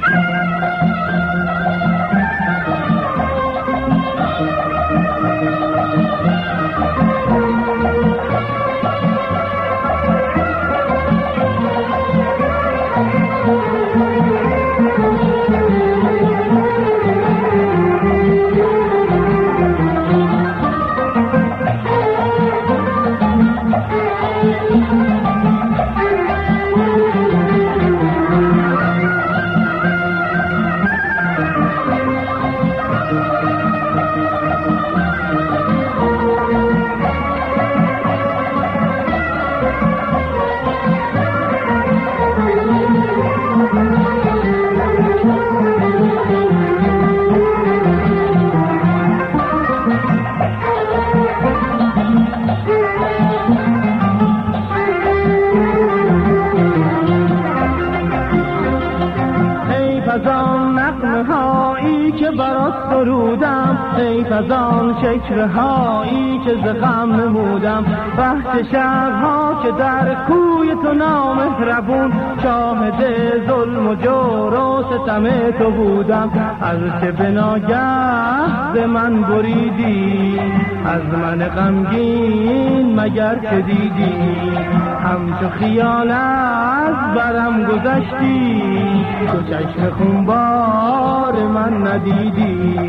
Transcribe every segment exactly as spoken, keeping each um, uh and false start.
حیف از آن شکرهایی که ز غم نمودم، بحث شبها که در کوی تو نامهربون شاهد ظلم و جور و ستم تو بودم. از چه به ناگه ز من بریدی، از من غمگین مگر که دیدی؟ همچو خیال از برم گذشتی، تو چشم خونبار من ندیدی.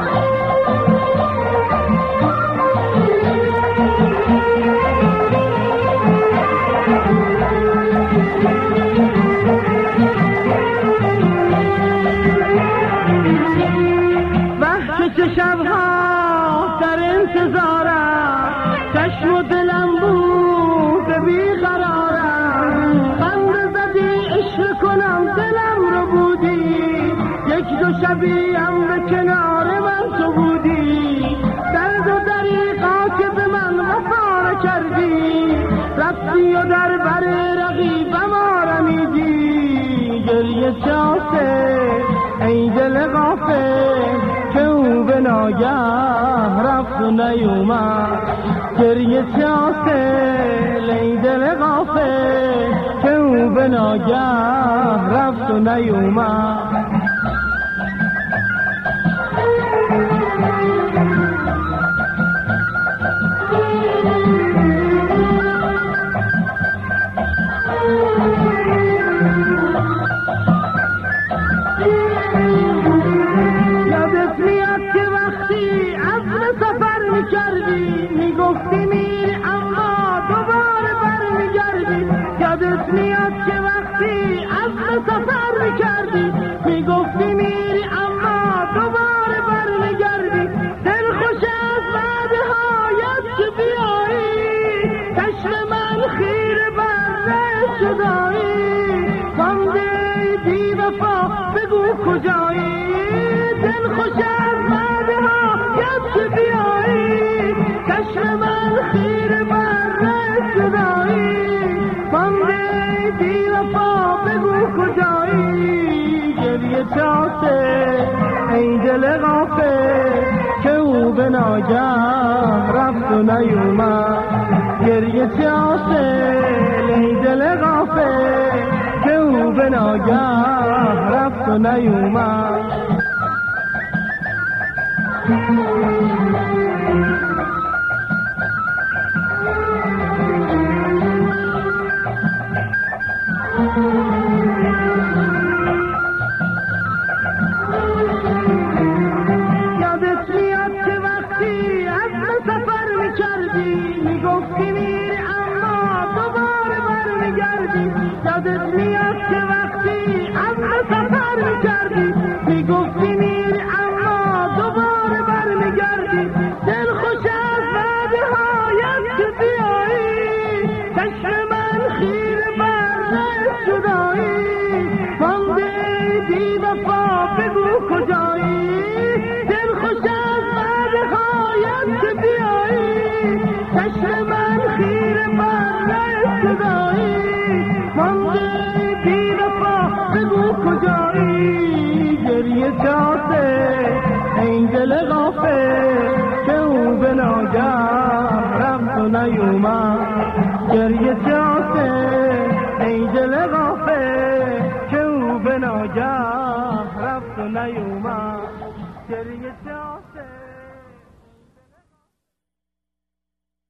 وحشت شبها در انتظارم، چشم و دلم بود بیقرارم. خنده زدی عشق کنم دلم رو بودی، یک دو شبیم به کنار من تو بودی. درد و دریقا که به من وفا کردی، رفتی و در بر رقیبم آرمیدی. گریه چاسه ای دل غافل که او به ناگه رفت و نیومد. گریه چاسه ای دل غافل که او به ناگه رفت و نیومد. میکردی میگفتی میری اما دوباره برمیگردی. یادت میاد که وقتی عزم سفر میکردی میگفتی میری اما دوباره برمیگردی. دل خوش از بعدهایت که بیایی، چشم من خیره بر جدایی. مانده بی وفا بگو کجایی؟ دل خوش از بعدهایت که بیایی، چشم من خیره بر جدایی. مانده بی وفا بگو کجایی؟ گریه چاسه ای دل غافل که او به ناگه رفت و نیومد. گریه چاسه ای دل غافل که او به ناگه رفت و نیومد. یادت میاد که وقتی عزم سفر میکردی میگفتی میری اما دوباره برمیگردی. یادت میاد که وقتی عزم سفر میکردی میگفتی میری اما دوباره برمیگردی. دل خوش از بعدهایت که بیایی، چشم من خیره بر جدایی. مانده بی وفا بگو کجایی؟ دل خوش از بعدهایت که بیایی، چشم من خیره بر جدایی. مانده بی وفا بگو کجایی؟ گریه چاسه ای دل غافل که او به ناگه رفت و نیومد. گریه چاسه ای دل غافل که او به ناگه نیومد گریه جاسه